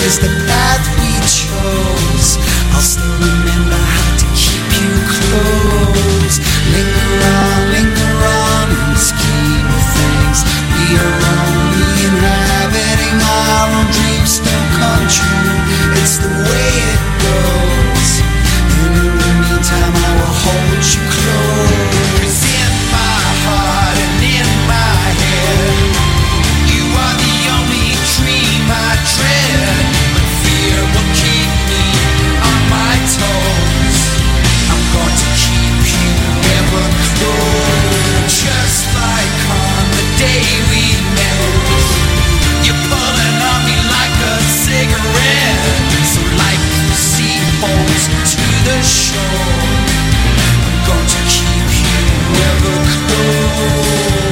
is the path we chose. I'll still remember how to keep you close. Linger on in the scheme of things. We are only inhabiting our own dreams, don't come true. It's the way it goes. And in the meantime I will hold you close. 'Cause in my heart and in my head, you are the only dream I dread. But fear will keep me on my toes. I'm going to keep you ever close. Just like on the day we met, you're pulling on me like a cigarette. So like the sea holds to the shore, I'm going to keep you ever close.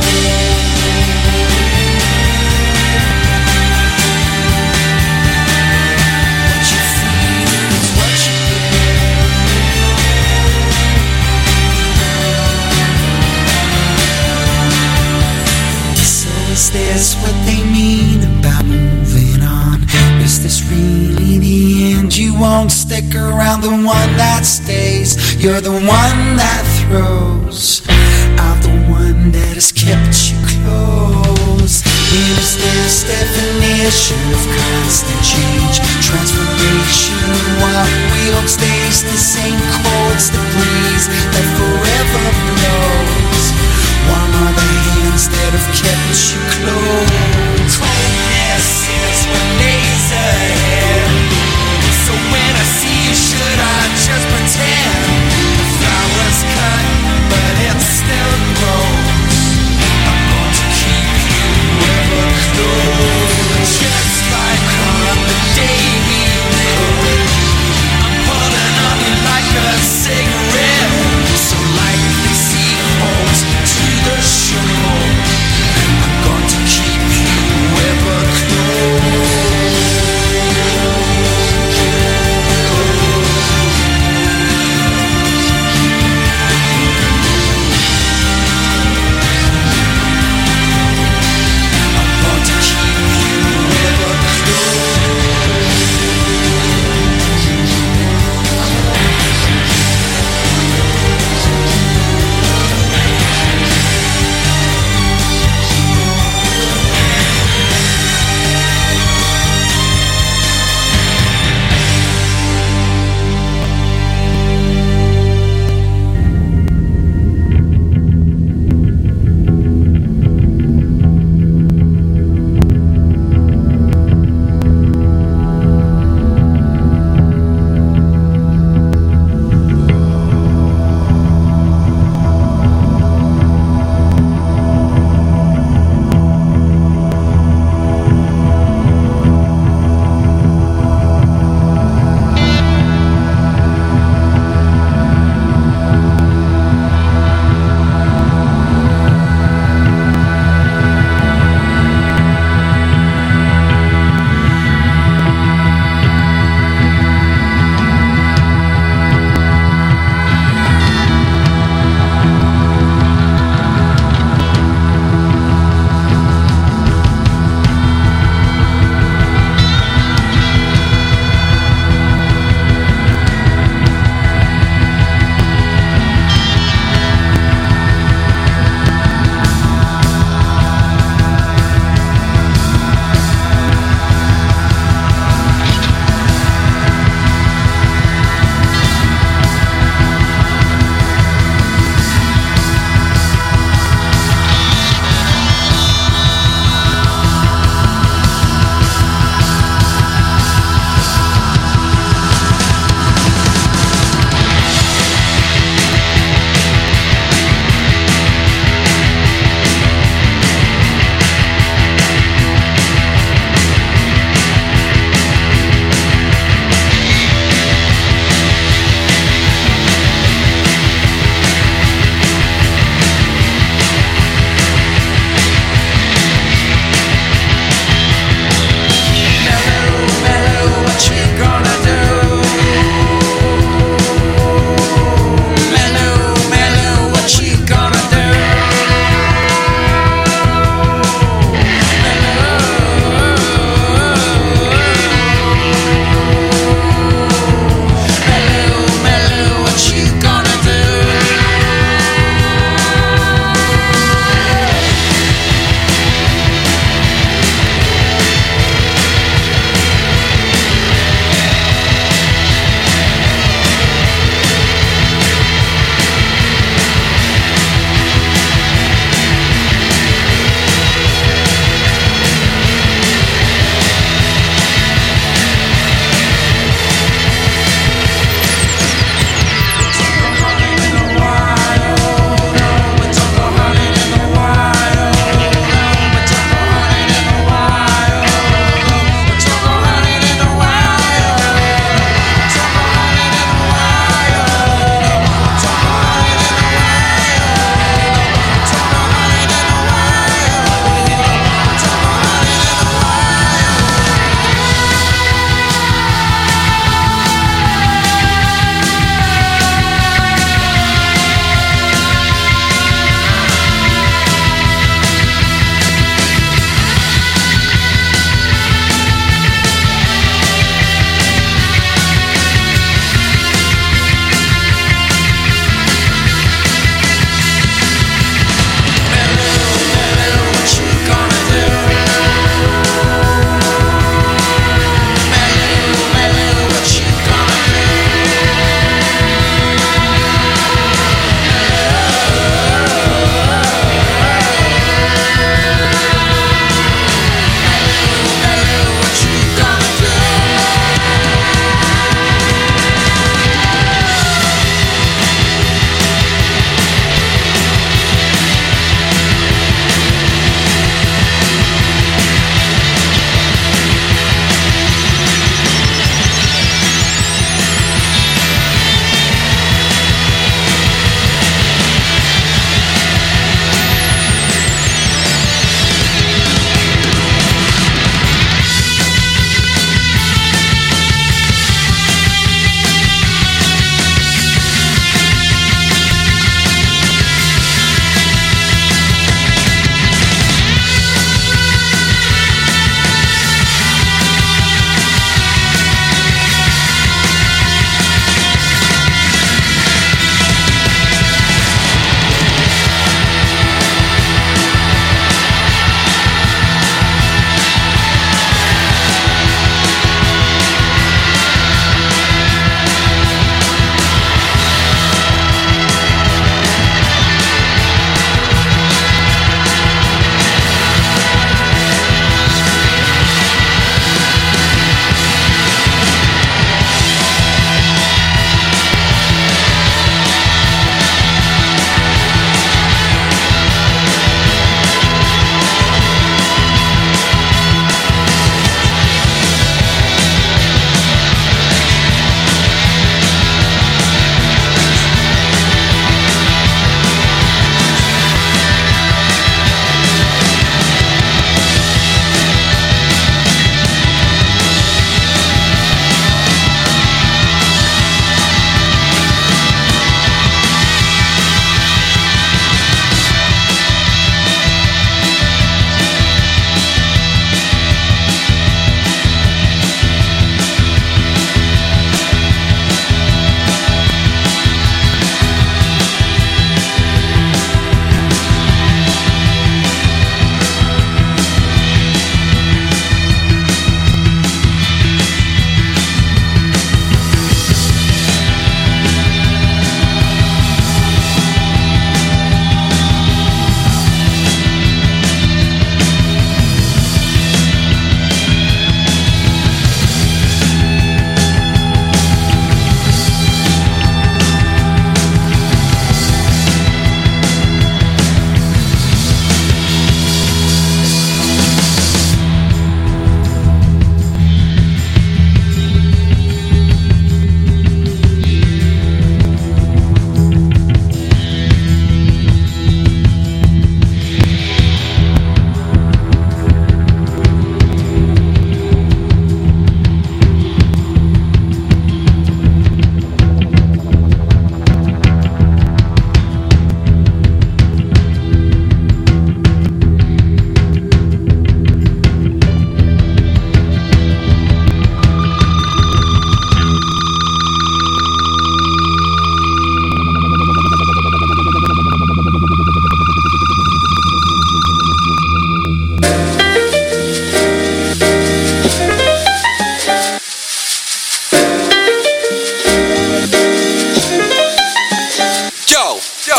What you feel is what you get. So is this what they mean about moving on? Is this really the end? You won't stick around, the one that stays. You're the one that throws out the one that has kept you close. Is this definition of constant change, transformation of what we hold stays the same? Chords, the breeze that forever blows. Warm are the hands that have kept you close. Coldness is what lays ahead. So when I see you, should I just pretend? The flowers cut, but it still grows. I'm going to keep you ever close. Just like on the day we met, I'm pulling on you like a cigarette.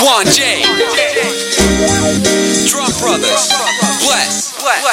Guan J, Drum Brothers, Bless.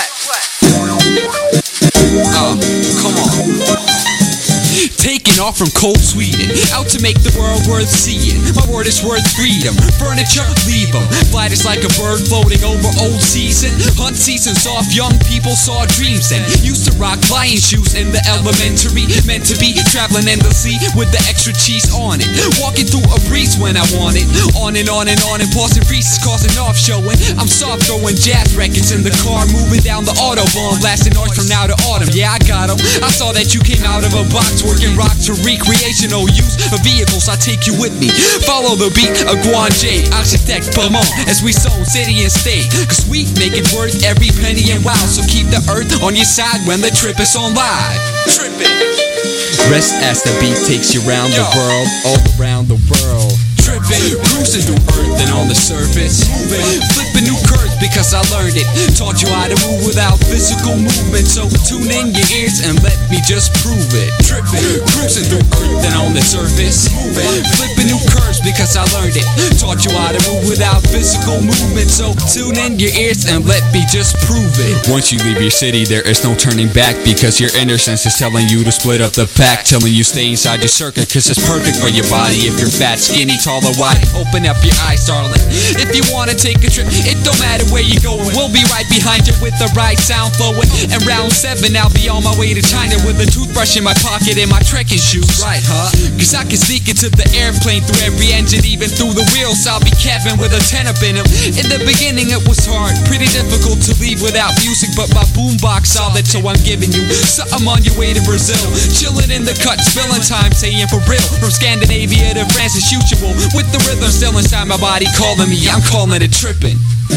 Come on. Taking off from cold Sweden, out to make the world worth seeing. My word is worth freedom. Furniture, leave them. Flight is like a bird floating over old season. Hunt seasons off, young people saw dreams and used to rock flying shoes in the elementary. Meant to be traveling endlessly with the extra cheese on it. Walking through a breeze when I want it. On and on and on and pausing Reese's causing off showing. I'm soft throwing jazz records in the car, moving down the Autobahn, blasting noise from now to autumn. Yeah, I got 'em. I saw that you came out of a box working rock to recreational use of vehicles. I take you with me. Follow the beat of Guan J, architect Beaumont, as we zone city and state. Cause we make it worth every penny and wow. So keep the earth on your side when the trip is on live. Trippin'. Rest as the beat takes you round the world, all around the world. Trippin', cruising through earth and on the surface. Moving, flipping new curves because I learned it. Taught you how to move without physical movement. So tune in your ears and let me just prove it. Trippin', cruising through earth and on the surface. Moving, flipping new curves because I learned it. Taught you how to move without physical movement. So tune in your ears and let me just prove it. Once you leave your city, there is no turning back because your inner sense is telling you to split up the pack. Telling you stay inside your circuit cause it's perfect for your body. If you're fat, skinny, tall or wide, open up your eyes, darling. If you wanna take a trip, it don't matter where you're going. We'll be right behind you with the right sound flowing. And round 7, I'll be on my way to China with a toothbrush in my pocket and my trekking shoes. Right, huh? Cause I can sneak into the airplane through every engine, even through the wheels. I'll be Kevin with a 10 up in him. In the beginning it was hard, pretty difficult to leave without music, but my boombox solid, so I'm giving you something on your way to Brazil. Chilling in the cut, spilling time, saying for real. From Scandinavia to France as usual, with the rhythm still inside my body calling me, I'm calling it trippin'.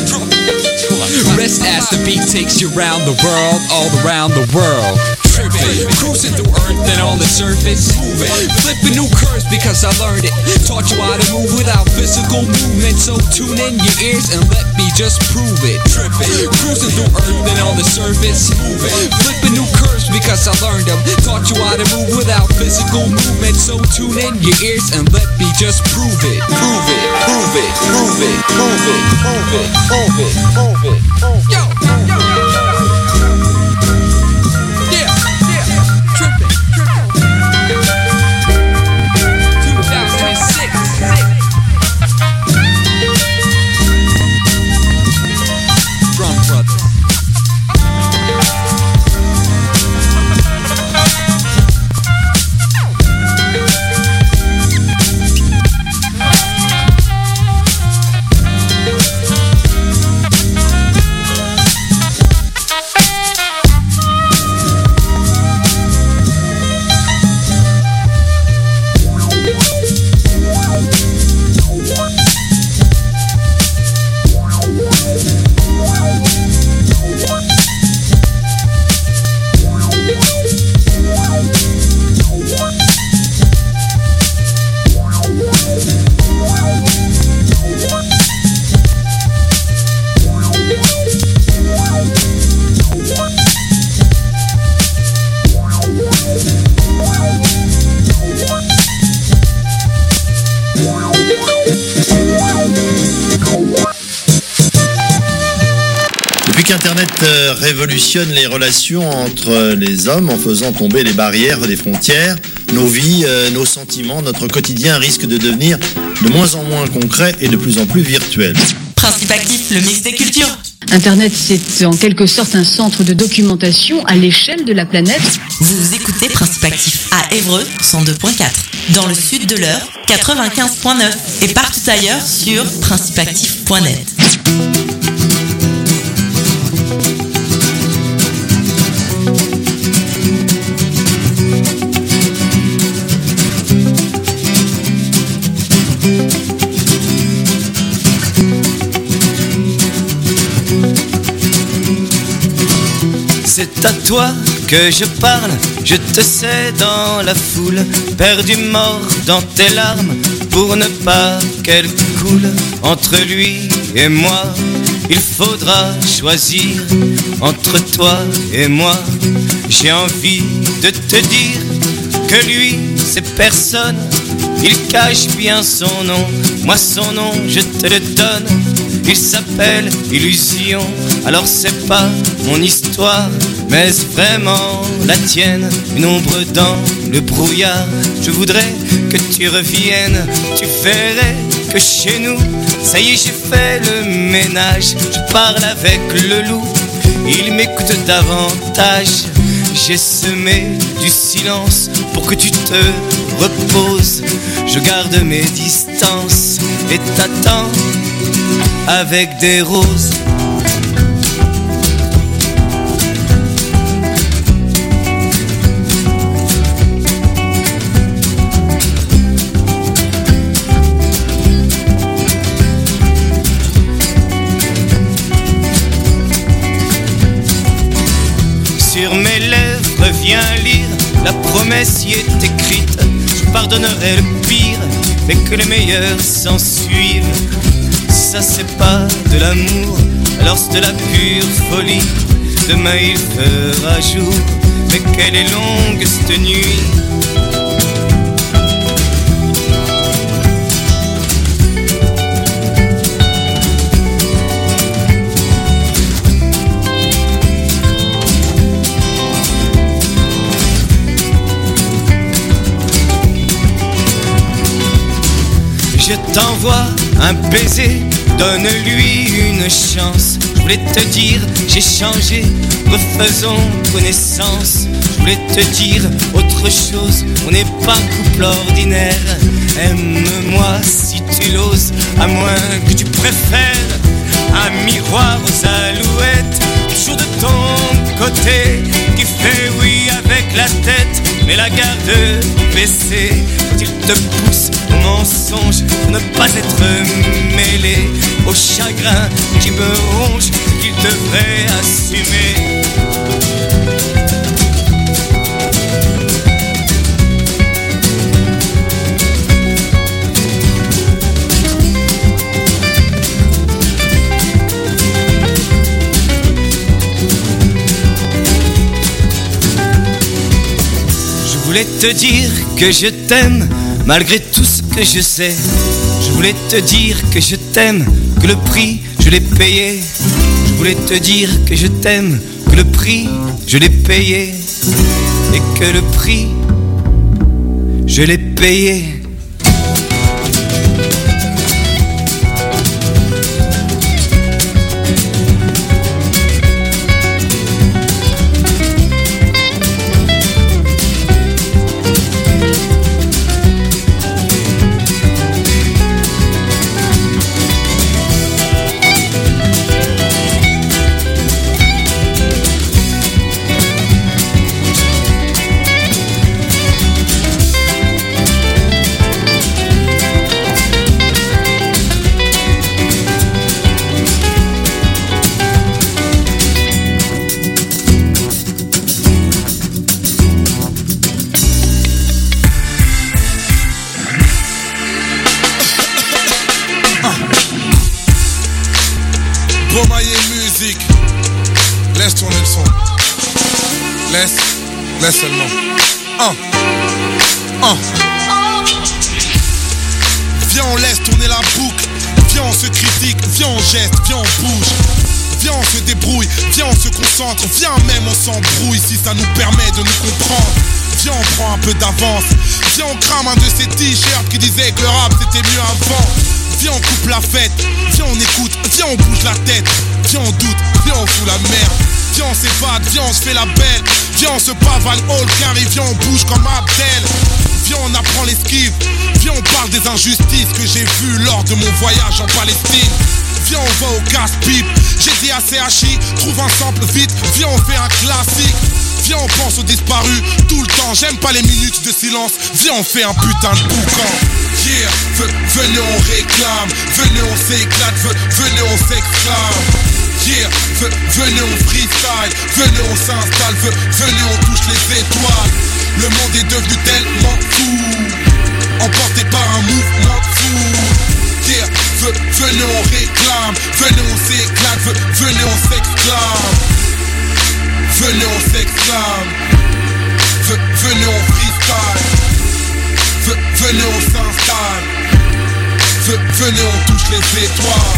Rest as the beat takes you round the world, all around the world. Trippin', cruising through earth and on the surface. Moving, flipping new curves because I learned it. Taught you how to move without physical movement. So tune in your ears and let me just prove it. Trippin', cruising through earth and on the surface. Moving, flipping new curves because I learned them. Taught you how to move without physical movement. So tune in your ears and let me just prove it. Prove it, prove it, prove it, prove it, prove it, prove it, prove it, prove it. Yo, yo, yo. Internet révolutionne les relations entre les hommes en faisant tomber les barrières des frontières. Nos vies, nos sentiments, notre quotidien risquent de devenir de moins en moins concrets et de plus en plus virtuels. Principe actif, le mix des cultures. Internet, c'est en quelque sorte un centre de documentation à l'échelle de la planète. Vous écoutez Principe actif à Évreux 102.4, dans le sud de l'Eure 95.9 et partout ailleurs sur principeactif.net. C'est à toi que je parle, je te sais dans la foule, perdu mort dans tes larmes, pour ne pas qu'elles coulent. Entre lui et moi, il faudra choisir, entre toi et moi. J'ai envie de te dire que lui c'est personne, il cache bien son nom. Moi son nom je te le donne, il s'appelle Illusion. Alors c'est pas mon histoire, mais c'est vraiment la tienne. Une ombre dans le brouillard, je voudrais que tu reviennes. Tu verrais que chez nous, ça y est j'ai fait le ménage. Je parle avec le loup, il m'écoute davantage. J'ai semé du silence pour que tu te reposes. Je garde mes distances et t'attends avec des roses. Sur mes lèvres, viens lire, la promesse y est écrite. Je pardonnerai le pire, mais que les meilleurs s'en suivent. Ça c'est pas de l'amour, alors c'est de la pure folie. Demain il fera jour, mais qu'elle est longue cette nuit. Je t'envoie un baiser, donne-lui une chance. Je voulais te dire, j'ai changé, refaisons connaissance. Je voulais te dire autre chose, on n'est pas couple ordinaire. Aime-moi si tu l'oses, à moins que tu préfères un miroir aux alouettes, toujours de ton côté, qui fait oui avec la tête, mais la garde baissée. Il te pousse au mensonge pour ne pas être mêlé au chagrin qui me ronge, qu'il devrait assumer. Je voulais te dire que je t'aime, malgré tout ce que je sais. Je voulais te dire que je t'aime, que le prix je l'ai payé. Je voulais te dire que je t'aime, que le prix je l'ai payé. Et que le prix je l'ai payé. Laisse seulement. Viens, on laisse tourner la boucle. Viens, on se critique. Viens, on geste. Viens, on bouge. Viens, on se débrouille. Viens, on se concentre. Viens, même on s'embrouille si ça nous permet de nous comprendre. Viens, on prend un peu d'avance. Viens, on crame un de ces t-shirts qui disaient que le rap c'était mieux avant. Viens, on coupe la fête. Viens, on écoute. Viens, on bouge la tête. Viens, on doute. Viens, on fout la merde. Viens, on s'évade. Viens, on se fait la belle. Viens, on se pavane all carré. Viens, on bouge comme Abdel. Viens, on apprend l'esquive. Viens, on parle des injustices que j'ai vues lors de mon voyage en Palestine. Viens, on va au casse-pipe. J'ai dit à CHI, trouve un sample vite. Viens, on fait un classique. Viens, on pense aux disparus tout le temps. J'aime pas les minutes de silence. Viens, on fait un putain de boucan. Yeah, venez, on réclame. Venez, on s'éclate. Venez, on s'exclame. Yeah, venez, on freestyle. Venez, on s'installe. Venez, on touche les étoiles. Le monde est devenu tellement fou, emporté par un mouvement fou. Yeah, venez, on réclame. Venez, on s'éclate. Venez, on s'exclame. Venez, on s'exclame. Venez, on freestyle. Venez, on s'installe. venez on touche les étoiles.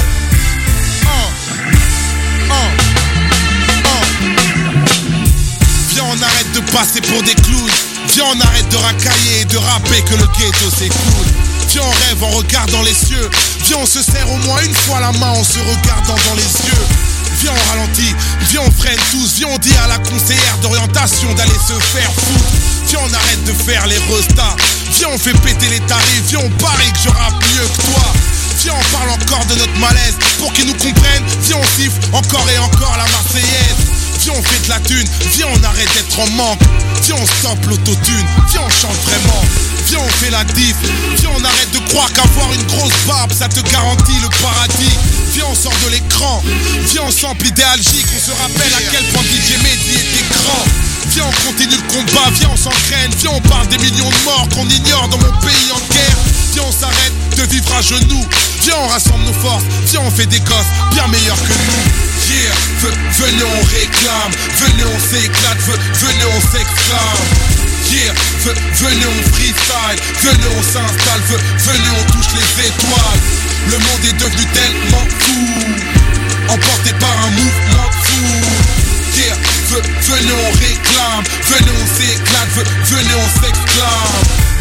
Viens on arrête de passer pour des clowns. Viens on arrête de racailler et de rapper que le ghetto s'écoule. Viens on rêve en regardant les cieux. Viens on se serre au moins une fois la main en se regardant dans les yeux. Viens on ralentit, viens on freine tous. Viens on dit à la conseillère d'orientation d'aller se faire foutre. Viens on arrête de faire les restas. Viens on fait péter les tarifs. Viens on parie que je rappe mieux que toi. Viens on parle encore de notre malaise pour qu'ils nous comprennent. Viens on siffle encore et encore la Marseillaise. Viens on fait de la thune, viens on arrête d'être en manque. Viens on stoppe l'autotune, viens on chante vraiment. Viens on fait la diff, viens on arrête de croire qu'avoir une grosse barbe ça te garantit le paradis. Viens on sort de l'écran, viens on sample idéalgique. On se rappelle à quel point DJ Mehdi était grand. Viens on continue le combat, viens on s'engraine. Viens on parle des millions de morts qu'on ignore dans mon pays en guerre. Viens on s'arrête de vivre à genoux. Viens on rassemble nos forces, viens on fait des gosses bien meilleurs que nous. Yeah, venez on réclame, venez on s'éclate, venez on s'exclame. Yeah, venez on freestyle, venez on s'installe, venez on touche les étoiles. Le monde est devenu tellement fou, emporté par un mouvement fou. Yeah, venez on réclame, venez on s'éclate, venez on s'exclame.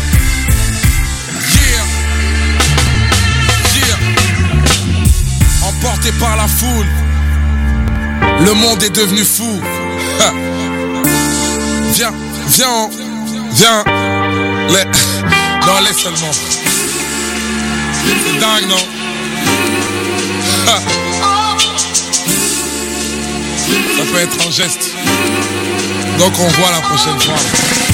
Yeah, emporté par la foule. Le monde est devenu fou. Viens, non, laisse seulement. C'est dingue, non? Ça peut être un geste. Donc on voit la prochaine fois.